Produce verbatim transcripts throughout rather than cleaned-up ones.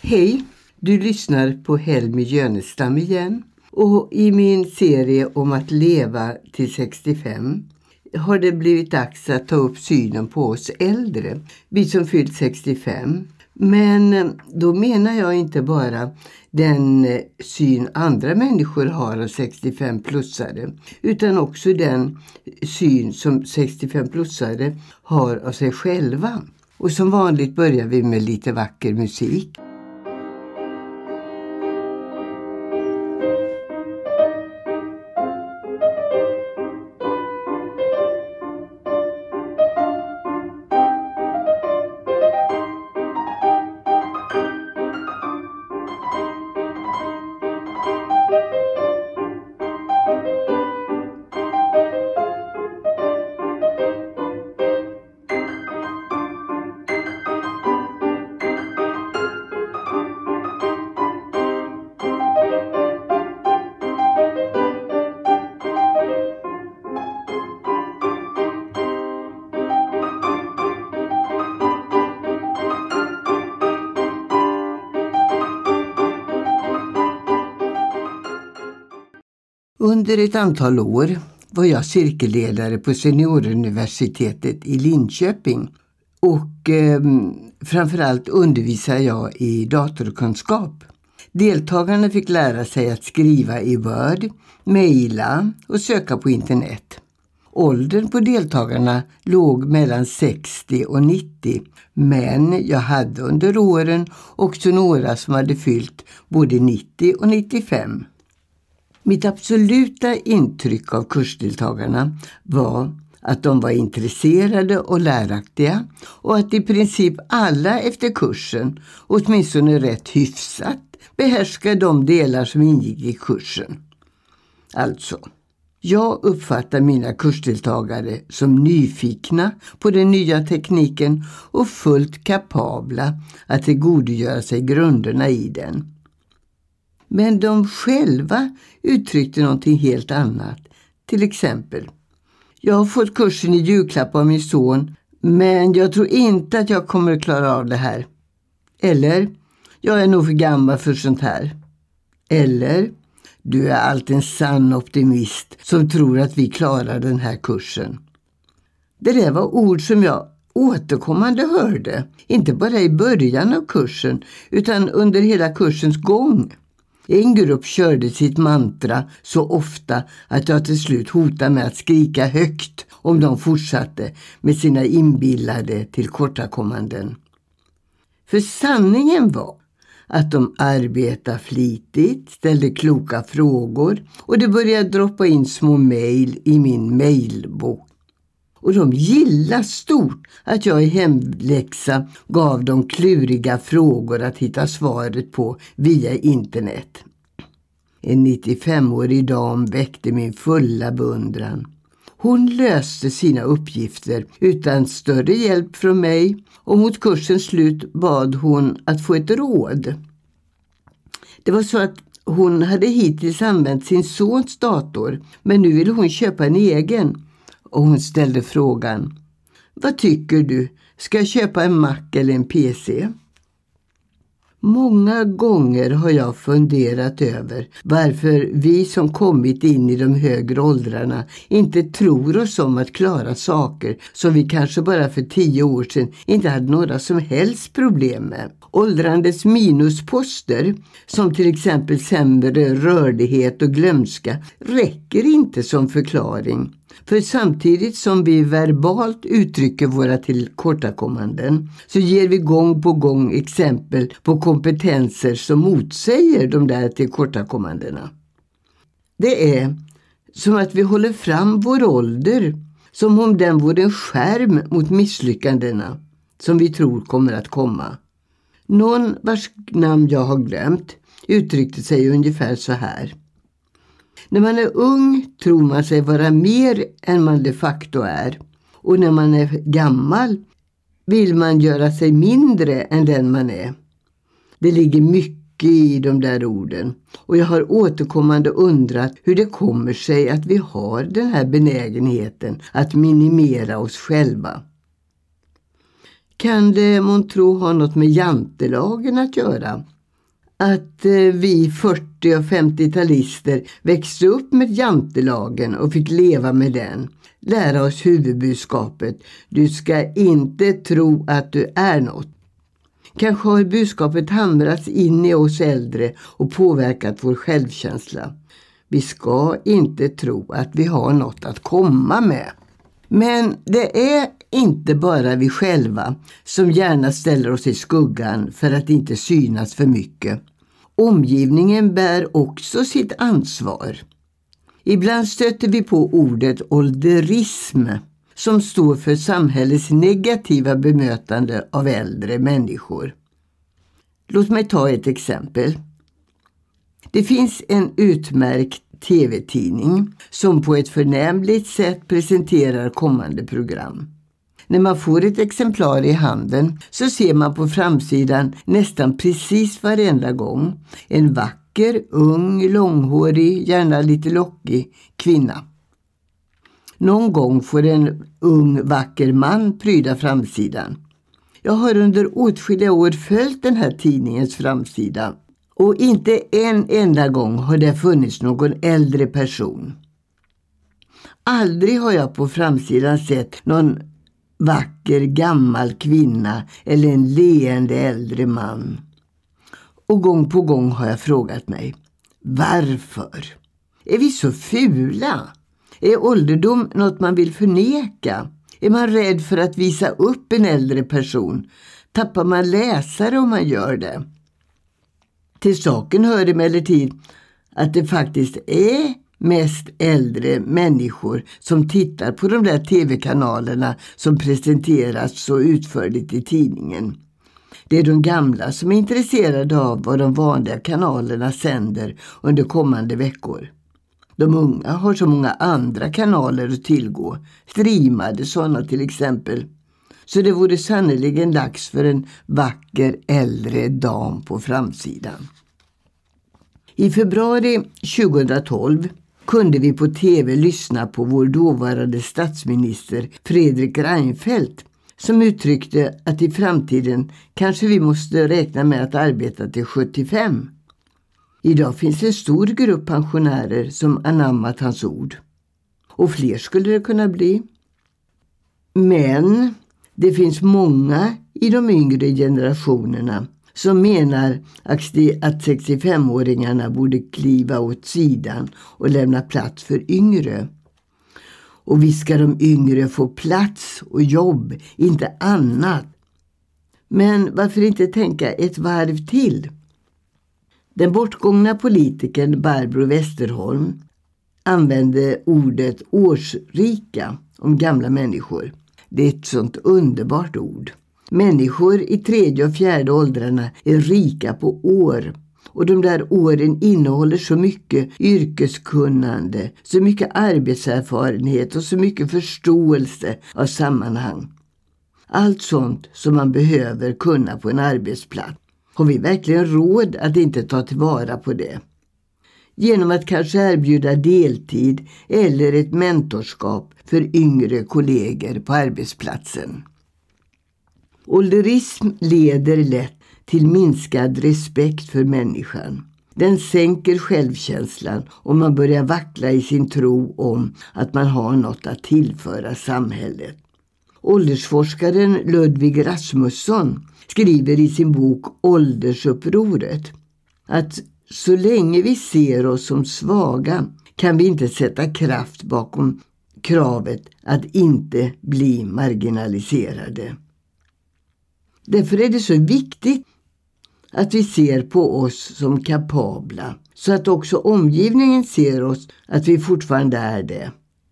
Hej, du lyssnar på Helmi Jönestam igen. Och i min serie om att leva till sextiofem har det blivit dags att ta upp synen på oss äldre, vi som fyllt sextiofem. Men då menar jag inte bara den syn andra människor har av sextiofem-plussare, utan också den syn som sextiofem-plussare har av sig själva. Och som vanligt börjar vi med lite vacker musik. Under ett antal år var jag cirkelledare på Senioruniversitetet i Linköping och eh, framförallt undervisade jag i datorkunskap. Deltagarna fick lära sig att skriva i Word, mejla och söka på internet. Åldern på deltagarna låg mellan sextio och nittio, men jag hade under åren också några som hade fyllt både nittio och nittiofem. Mitt absoluta intryck av kursdeltagarna var att de var intresserade och läraktiga och att i princip alla efter kursen, åtminstone rätt hyfsat, behärskade de delar som ingick i kursen. Alltså, jag uppfattar mina kursdeltagare som nyfikna på den nya tekniken och fullt kapabla att tillgodogöra sig grunderna i den. Men de själva uttryckte någonting helt annat. Till exempel, jag har fått kursen i julklapp av min son, men jag tror inte att jag kommer att klara av det här. Eller, jag är nog för gammal för sånt här. Eller, du är alltid en sann optimist som tror att vi klarar den här kursen. Det där var ord som jag återkommande hörde, inte bara i början av kursen utan under hela kursens gång. En grupp körde sitt mantra så ofta att jag till slut hotade med att skrika högt om de fortsatte med sina inbillade tillkortakommanden. För sanningen var att de arbetade flitigt, ställde kloka frågor och det började droppa in små mejl i min mejlbok. Och de gillade stort att jag i hemläxa gav dem kluriga frågor att hitta svaret på via internet. En nittiofemårig dam väckte min fulla beundran. Hon löste sina uppgifter utan större hjälp från mig och mot kursens slut bad hon att få ett råd. Det var så att hon hade hittills använt sin sons dator, men nu ville hon köpa en egen. Och hon ställde frågan: vad tycker du? Ska jag köpa en Mac eller en P C? Många gånger har jag funderat över varför vi som kommit in i de högre åldrarna inte tror oss om att klara saker som vi kanske bara för tio år sedan inte hade några som helst problem med. Åldrandets minusposter, som till exempel sämre rörlighet och glömska, räcker inte som förklaring. För samtidigt som vi verbalt uttrycker våra tillkortakommanden så ger vi gång på gång exempel på kompetenser som motsäger de där tillkortakommandena. Det är som att vi håller fram vår ålder som om den vore en skärm mot misslyckandena som vi tror kommer att komma. Någon vars namn jag har glömt uttryckte sig ungefär så här: när man är ung tror man sig vara mer än man de facto är. Och när man är gammal vill man göra sig mindre än den man är. Det ligger mycket i de där orden. Och jag har återkommande undrat hur det kommer sig att vi har den här benägenheten att minimera oss själva. Kan det månntro ha något med jantelagen att göra? att vi fyrtio- och femtio-talister växte upp med jantelagen och fick leva med den. Lära oss huvudbudskapet: du ska inte tro att du är något. Kanske har budskapet hamrats in i oss äldre och påverkat vår självkänsla. Vi ska inte tro att vi har något att komma med. Men det är inte bara vi själva som gärna ställer oss i skuggan för att inte synas för mycket. Omgivningen bär också sitt ansvar. Ibland stöter vi på ordet ålderism, som står för samhällets negativa bemötande av äldre människor. Låt mig ta ett exempel. Det finns en utmärkt tv-tidning som på ett förnämligt sätt presenterar kommande program. När man får ett exemplar i handen så ser man på framsidan nästan precis varenda gång en vacker, ung, långhårig, gärna lite lockig kvinna. Någon gång får en ung, vacker man pryda framsidan. Jag har under åtskilliga år följt den här tidningens framsida och inte en enda gång har det funnits någon äldre person. Aldrig har jag på framsidan sett någon vacker gammal kvinna eller en leende äldre man. Och gång på gång har jag frågat mig: varför? Är vi så fula? Är ålderdom något man vill förneka? Är man rädd för att visa upp en äldre person? Tappar man läsare om man gör det? Till saken hör emellertid att det faktiskt är mest äldre människor som tittar på de där tv-kanalerna som presenteras så utförligt i tidningen. Det är de gamla som är intresserade av vad de vanliga kanalerna sänder under kommande veckor. De unga har så många andra kanaler att tillgå, streamade sådana till exempel. Så det vore sannoliken dags för en vacker äldre dam på framsidan. I februari tjugohundratolv kunde vi på tv lyssna på vår dåvarande statsminister Fredrik Reinfeldt, som uttryckte att i framtiden kanske vi måste räkna med att arbeta till sjuttiofem. Idag finns en stor grupp pensionärer som anammat hans ord. Och fler skulle det kunna bli. Men det finns många i de yngre generationerna som menar att sextiofemåringarna borde kliva åt sidan och lämna plats för yngre. Och visst ska de yngre få plats och jobb, inte annat. Men varför inte tänka ett varv till? Den bortgångna politikern Barbro Westerholm använde ordet årsrika om gamla människor. Det är ett sånt underbart ord. Människor i tredje och fjärde åldrarna är rika på år. Och de där åren innehåller så mycket yrkeskunnande, så mycket arbetserfarenhet och så mycket förståelse av sammanhang. Allt sånt som man behöver kunna på en arbetsplats. Har vi verkligen råd att inte ta tillvara på det? Genom att kanske erbjuda deltid eller ett mentorskap för yngre kollegor på arbetsplatsen. Ålderism leder lätt till minskad respekt för människan. Den sänker självkänslan och man börjar vackla i sin tro om att man har något att tillföra samhället. Åldersforskaren Ludvig Rasmusson skriver i sin bok Åldersupproret att så länge vi ser oss som svaga kan vi inte sätta kraft bakom kravet att inte bli marginaliserade. Därför är det så viktigt att vi ser på oss som kapabla, så att också omgivningen ser oss att vi fortfarande är det.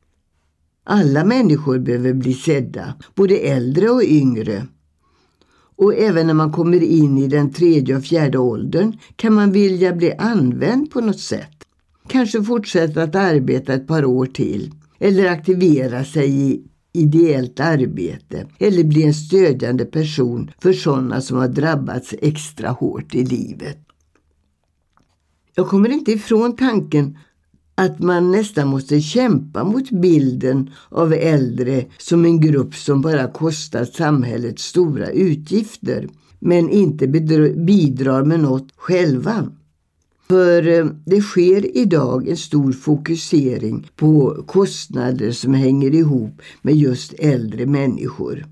Alla människor behöver bli sedda, både äldre och yngre. Och även när man kommer in i den tredje och fjärde åldern kan man vilja bli använd på något sätt. Kanske fortsätta att arbeta ett par år till, eller aktivera sig i ideellt arbete, eller bli en stödjande person för sådana som har drabbats extra hårt i livet. Jag kommer inte ifrån tanken att man nästan måste kämpa mot bilden av äldre som en grupp som bara kostar samhället stora utgifter. men inte bidrar med något själva. För det sker idag en stor fokusering på kostnader som hänger ihop med just äldre människor.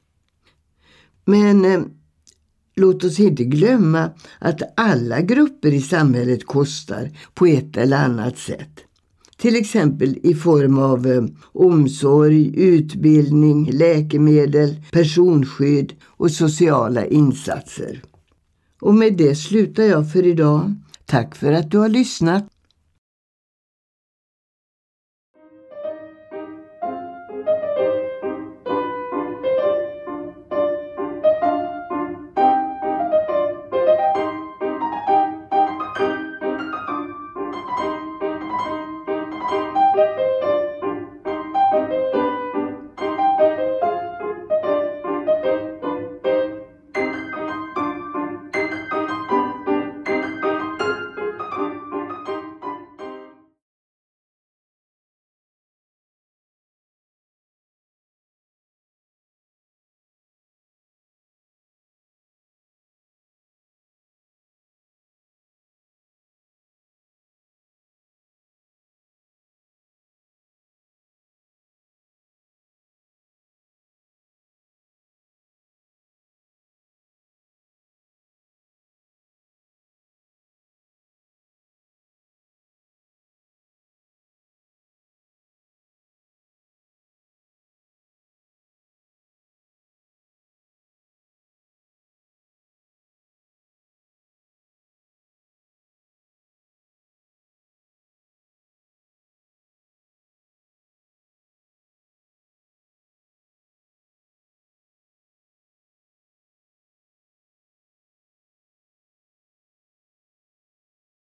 Men eh, låt oss inte glömma att alla grupper i samhället kostar på ett eller annat sätt. Till exempel i form av eh, omsorg, utbildning, läkemedel, personskydd och sociala insatser. Och med det slutar jag för idag. Tack för att du har lyssnat.